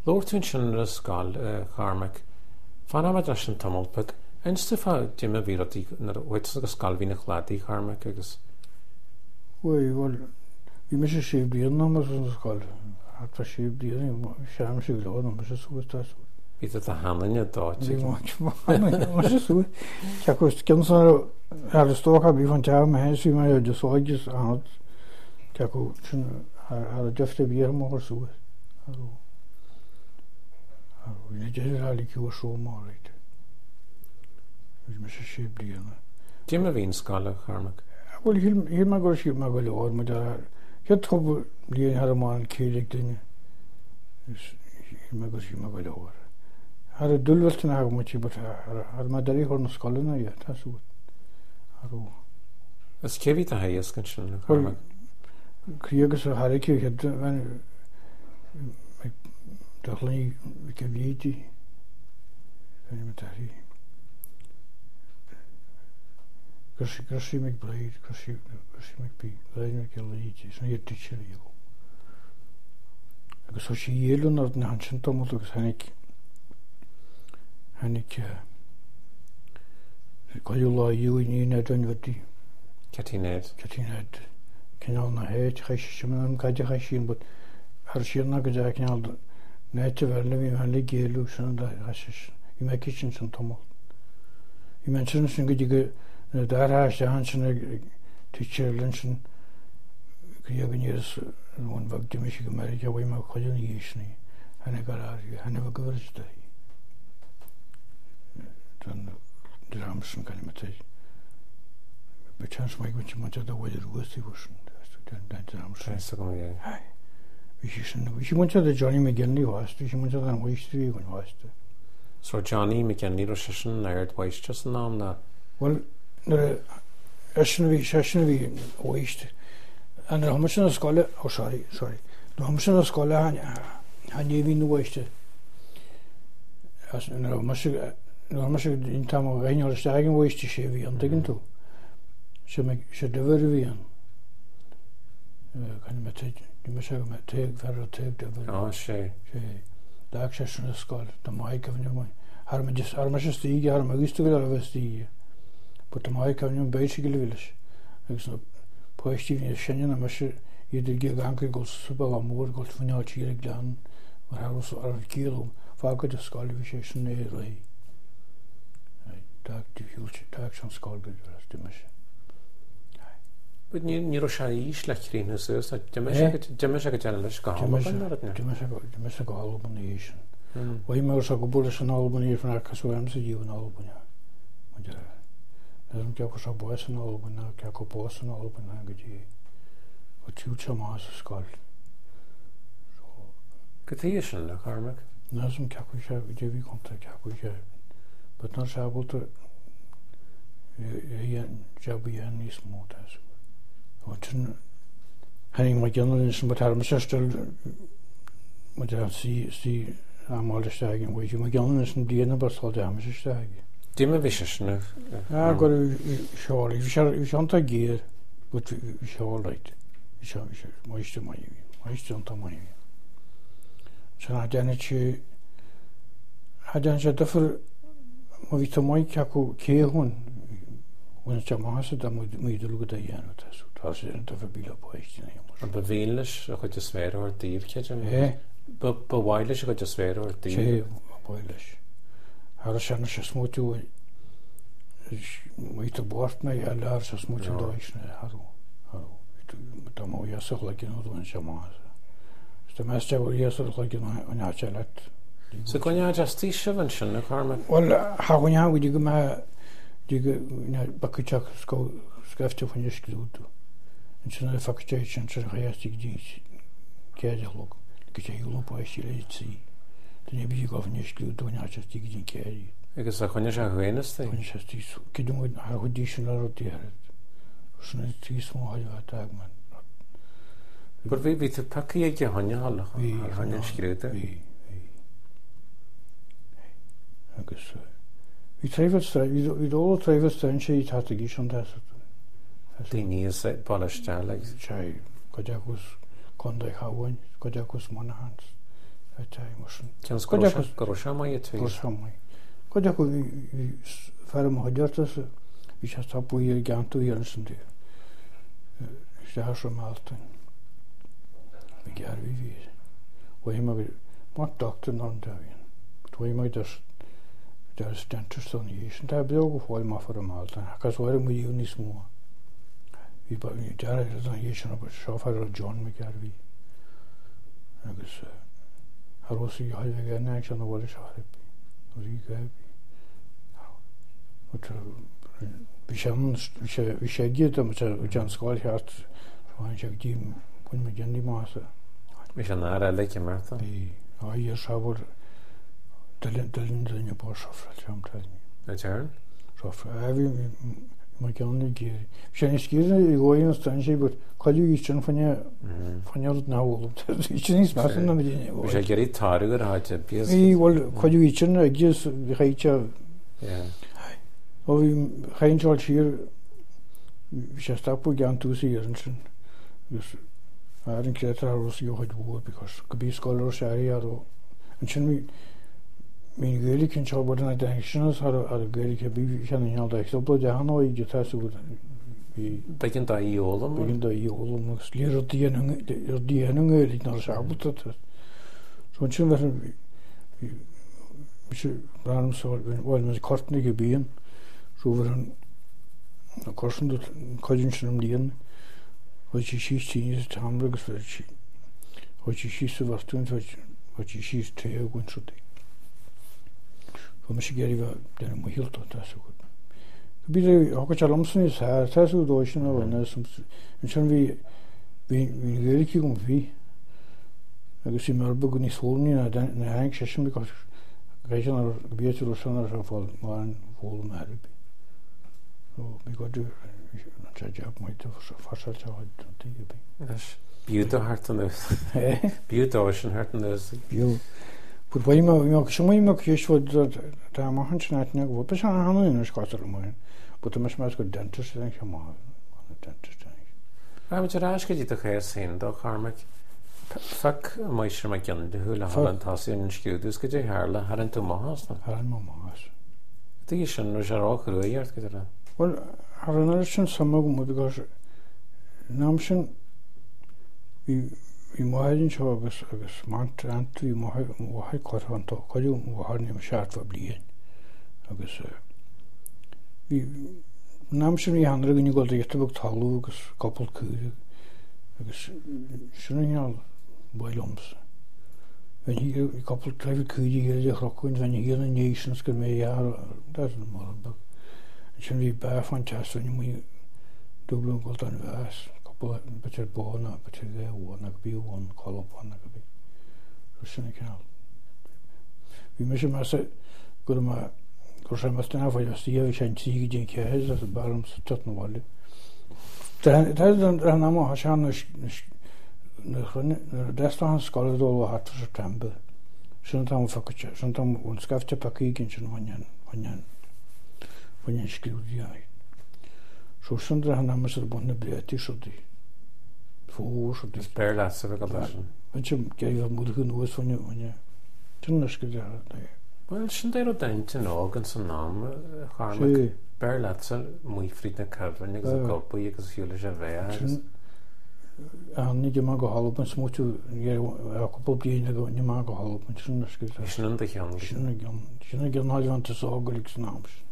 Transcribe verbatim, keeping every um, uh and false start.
Lórtún sin ar scal charmach fan am dras an tamolpag einste fa Jimmy Virati na wait agus scal hí na chladí charmach agus Ui, wel, vi mis a sif di yna mas yn ysgol. A ta sif di yna, siarm sif lod, ond mas a sŵs ta sŵs. bydd y hangen y dod. Fi mas a sŵs. Ciac oes gyns ar y stoc a bi fan taw ma hen sy'n mae o dy soegis anod. Ciac o, ar y dyfte bi ar mor sŵs. Ar o. Ar o, yna jes ar ali kiw a sŵ mor reit. Vi mis a sif di yna. Jimmy fi'n sgal charmach. Wel, hil ma gwrs hil ma gwrs o'r ma da. Hyd trob li'n har y man ceilig dyn. Hil ma gwrs hil ma gwrs o'r. Har y dwlwelt yn hag mwyti bod har ma dari hwn ysgol yna ia, ta sŵt. Ar o. Ys cefi da hei ysgan sy'n charmach? Criag ys o har i ci hyd fan dachlyn i gyfieidi. Fan i ma dari. Gyrsi, gyrsi meg blaid, gyrsi, gyrsi meg bi, blaid meg gylid, sy'n i'r teacher i o. Agus o si ielwn ar dyn hansyn tomol, agus hannig, hannig, goiwla iw i ni ned o'n fyddi. Catined. Catined. Cynal na heid, chais sy'n mynd am gadio chais sy'n bod ar sy'n na gyda cynal net y ferle fi fan le gelw sy'n da chais i meg sy'n sy'n tomol. I men sy'n sy'n gyda Na daar haast de hansen teacher lunchen kriegen years one vak de mishi gemari ja way ma khojon yishni hane garar hane vak verste dan dramschen kalimatay bechans mai gunch ma da way rusti vushn dan dan dramschen Sa kom ja. Hai. Wishin wishin da Johnny McGinley was, wishin da dan wishti gun was. So Johnny McGinley ro session nerd wais just nam na. Well, er eschen vi session vi waste. En er hammer sin skole, oh sorry, sorry. Er hammer sin skole han han je vi nu waste. As en er hammer sig er hammer sig in tam og rein og stegen waste she vi om dingen to. Så meg så det var vi an. Eh kan man tage, du må sige med tag for at tage det. Ja, she. She. Der session skole, der mai kan jo har man just har man just stige, har man vist vel at stige. But the mai kan jo basically village. Liksom positivt känner man sig i det gigantiska gods super amor gods från jag till glan och har också arkilo facket det skal vi se ner i. Nej, tack till future tack som skal det det men. But ni ni ro shai slachrin så så det men det men jag kan läs gå. Det men det men det men gå albumation. Och i mig så går det sån album från Akasuam så ju en album. Men det Nezum kya ko sabo esen albuna, kya ko bosen albuna gedi. O tucha mas skal. So. Getiesen la karmak. Nezum kya ko sha gedi vi konta kya ko sha. But not sha bulto. Ja jabu ja ni smotas. O tun Henning ma generalen som betar med søstel. Må der si si amal stegen, hvor jo ma generalen som dina basal der med stegen. Dimmer vishne. Ja, går vi sjål. Vi sjål, vi sjål ta gear, but vi sjål right. Vi sjål, vi sjål. Moiste mai. Moiste on ta mai. Så har den ikke har den ikke derfor må vi ta mai kako kehun. Und jeg må have da må må det lukke der igen og så der er der forbiler på ikke nej. Og bevægelig og det svært og det ikke. Ja. På på wireless og det svært og det. Ja, wireless. Har du sjældent så små du må ikke bort med jeg lærer så små du da ikke har du har du da må jeg så længe noget du ikke må så det mest jeg jeg så længe og jeg har let så kan jeg just see seven og karma well har hun har vi med det na bakchak sko skrifte von ich gesucht und schon eine fakultation så har jeg stig dit kærlok det kan jo på ikke det er vi går for nicht gesucht og jeg har stig dit kærlig ikke så kan jeg så hønes det kan jeg stig så kan du har auditioner og det sådan et tis små har jeg tag man men vi vi til pakke ikke han jeg har han jeg skrevet det vi Agus vi trefast vi vi all trefast en she hatte gishon das det nie set ballastal like chai kodakus kondai hawen kodakus monahans Tá musin. Tians go se mai tú. Mai. Go go fer haidirtas hí se tapúí ganú an san dú. sé sem mátain. Mi gear vi ví. Wa ma mar doctor an dain. Twi mai das das dentist on hí. Da be go fáil ma for mátain. Hakas war mu uni smó. Vi ba ni dar an hí sem op chauffeur John mi gear vi. Agus Harosí ha gan an bhil se rí ga. Vi sé gé am an sáilart se dí bun me genní mása. Mi an ára leice marta? Í á sábhar dalinn bá sofra amtani. A tearn? Sofra a bhí mar ceanna géir. sé is cína i gáon stan sé bud choú ístin fanne fannead náhol. níos me na dine. Bhí sé geirí táúgur háte bí. Í bhil choú ítin a ggus chaite ó bhí chaintáil siar sé stapú gan túsaí ar an sin gus an clétar Rosí chuid bhua because go bí scoil sé ar an sin mí géala cinn seo bud na de sinnas ar a géala bí cheanal de so bud dehanana ide teú begin da íolalam begin da íolalam agus léar ar díanúí ná sebalta so sin bram bhil me cortna go bíon Rúver an korsen kodjun sem lían og sí sí tambragus ver sí og sí sí vastun og sí sí te gun soti kom sé geri den mo hilt ta so gut bi og chalamsun is her ta so doishin og na sum sin vi vi vi geliki gum vi agus sí mar bugun is holni na na hang session because regional bietur sonar so fall man vol marbi mi go du job mai to fasal Bú hartan Bú sin hartan Bú Bud bhí sem mé chéisfu tá han sinna go be an hanú scotar mai, bud me me go dentist sem má dentist. Ra rá go dí a chéir sin do charmach fe mai sem me gan de thuúla hallantáíon sciúdús go dé hála har an tú máhas na an má más. Dí sin nu sé ráchúíart go ra. Well, har an sin sam go mu because náam sin í máidinn seo agus agus mant antú mhaid chuantá choú mharní a seart fa blion agus náam sin í hanra gin go étabh talú agus coppel cuaú agus sinneall bailomsa. Wenn hí coppel trefi cuaí hé chrocuin wenn hí an nations go mé dar mar bag. sin bhí be fan teú mu dúblún go an bheits betir bóna betir bhéhna go bíháin choána go bhí sinna ceall. Bhí me sem go go sem me náfuil tíh sé tí dín chéhéis a barm sa tutnaháile. an ná sean deán scoladó a hat September sin tam fakte sin tam ún skafte pakíginn sin hain When skriúdi á. So sundra han am er bonna breti sodi. Fó sodi. Spare las of a galation. Men sem ge a mudu nuas von je. Tunna skri. Well, sin dé dent in ágan san nám charmach Bear latsel muy frid na carvan agus a golpa agus fiúla sé bheith. An ní má go halban smútu a couple bliana go ní má go halban sin na skri. Sin an de chean. Sin gan sin gan háilvan tas ágalik san náms.